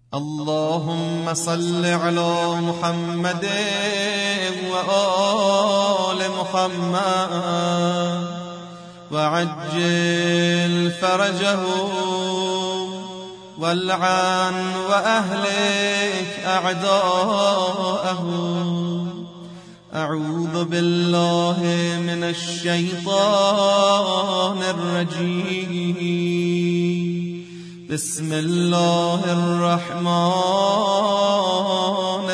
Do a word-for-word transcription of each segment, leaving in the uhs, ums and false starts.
اللهم صل على محمد وآل محمد وعجل فرجه والعن وأهلك أعداءه. أعوذ بالله من الشيطان الرجيم. بسم الله الرحمن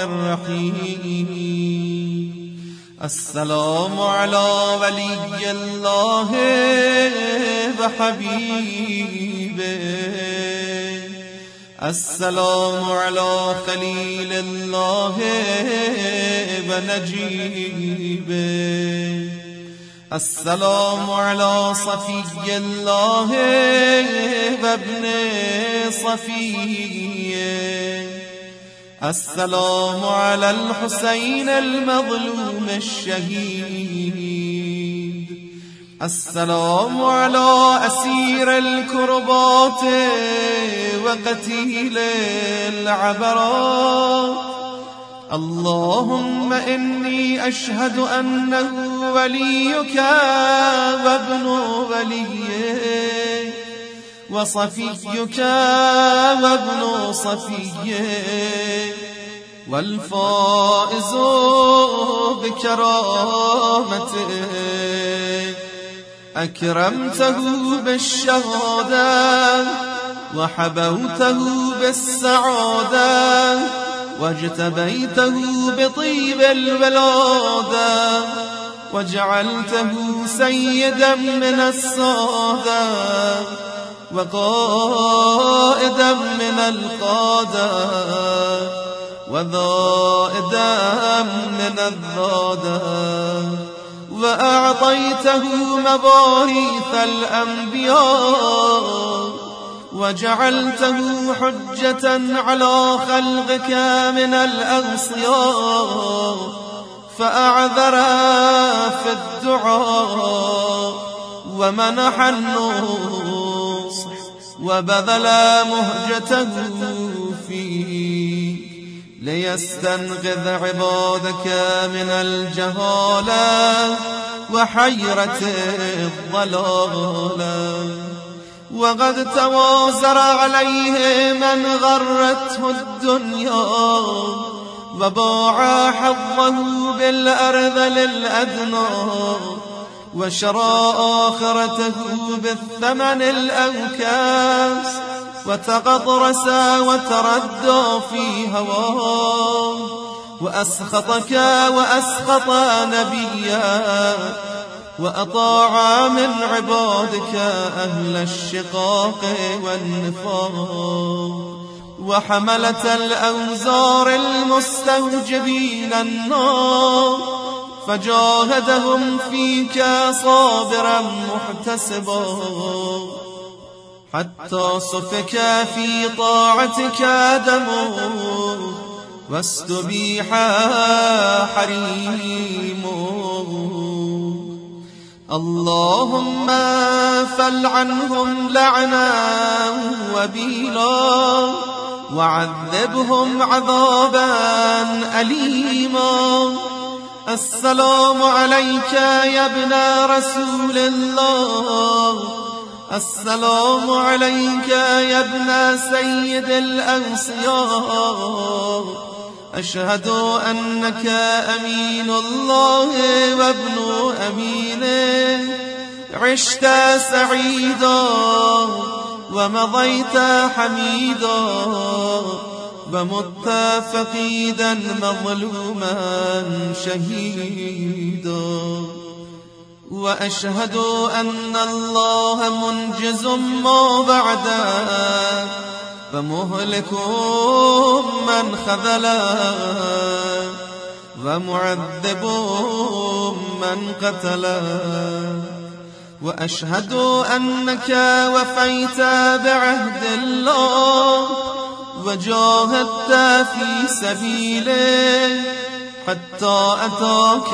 الرحيم. السلام على ولي الله وحبيبه، السلام على خليل الله ونجيبه، السلام على صفي الله وابن صفيه، السلام على الحسين المظلوم الشهيد، السلام على أسير الكربات وقتيل العبرات. اللهم إني أشهد أنه وليك وابن وليه وصفيك وابن صفيه والفائز بكرامته، أكرمته بالشهادة وحبوته بالسعادة واجتبيته بطيب الولادة وجعلته سيدا من السادة وقائدا من القادة وذائدا من الذادة، وأعطيته مواريث الأنبياء وجعلته حجة على خلقك من الأغصياء، فأعذر في الدعاء ومنح النصح وبذل مهجته فيه ليستنقذ عبادك من الجهالة وحيرة الضلالة. وقد توازر عليه من غرته الدنيا وباع حظه بالأرذل الأدنى وشرى آخرته بالثمن الأوكاس وتغطرس وتردى في هواه، وأسخطك وأسخط نبيا وأطاع من عبادك أهل الشقاق والنفاق وحملة الأوزار المستوجبين النار، فجاهدهم فيك صابرا محتسبا حتى سفك في طاعتك دمه واستبيح حريمه. اللهم فلعنهم لعنا وبيلا وعذبهم عذابا أليما. السلام عليك يا ابن رسول الله، السلام عليك يا ابن سيد الأنصياء، أشهد أنك أمين الله وابن أمينه، عشت سعيدا ومضيت حميدا ومت فقيدا مظلوما شهيدا. وأشهد أن الله منجز ما بعده فمهلك من خذله ومعذب من قتله. وأشهد أنك وفيت بعهد الله وجاهدت في سبيله حتى أتاك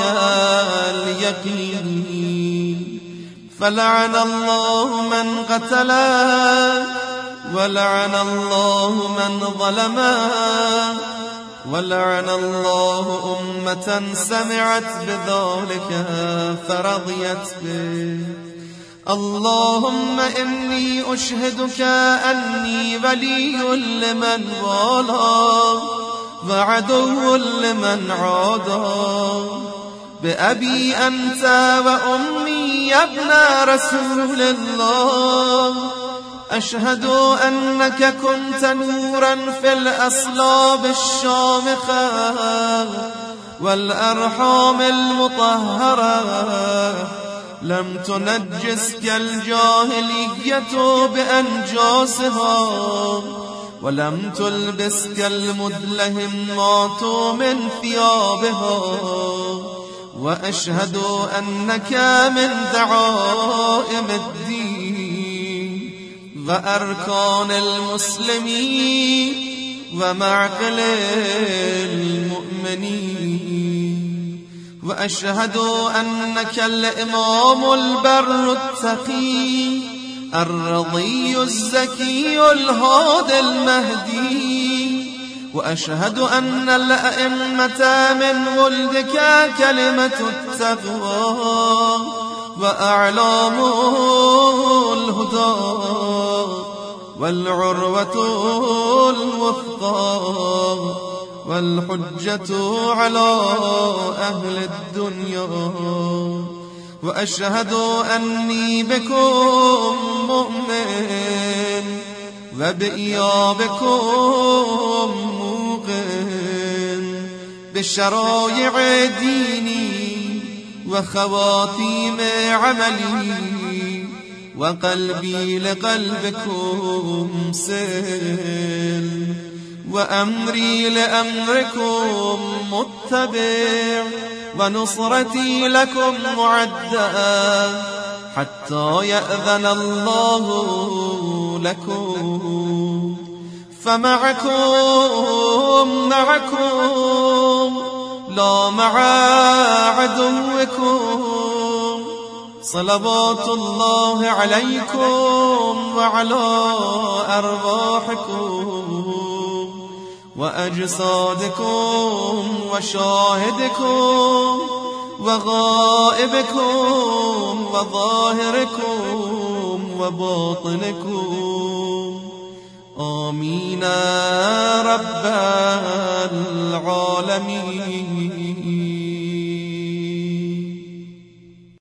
اليقين، فلعن الله من قتله ولعن الله من ظلمه ولعن الله أمة سمعت بذلك فرضيت به. اللهم إني أشهدك أني ولي لمن والاه وعدو لمن عاداه، بأبي أنت وأمي يا ابن رسول الله، أشهد أنك كنت نورا في الأصلاب الشامخة والأرحام المطهرة، لم تنجسك الجاهلية بأنجاسها، ولم تلبسك المدلهمات من ثيابها، وأشهد أنك من دعائم الدين وأركان المسلمين ومعقل المؤمنين، وأشهد أنك الإمام البر التقي الرضي الزكي الهادي المهدي، وأشهد أن الأئمة من ولدك كلمة التقوى وأعلام الهدى والعروة الوثقى والحجة على أهل الدنيا، وأشهد أني بكم مؤمن وبإيابكم موقن، بشرائع ديني وخواتيم عملي، وقلبي لقلبكم سل، وأمري لأمركم متبع، ونصرتي لكم معدة حتى يأذن الله لكم. فمعكم معكم لا مع عدوكم، صلوات الله عليكم وعلى أرواحكم وأجسادكم وشاهدكم وغائبكم وظاهركم وباطنكم، آمين رب العالمين.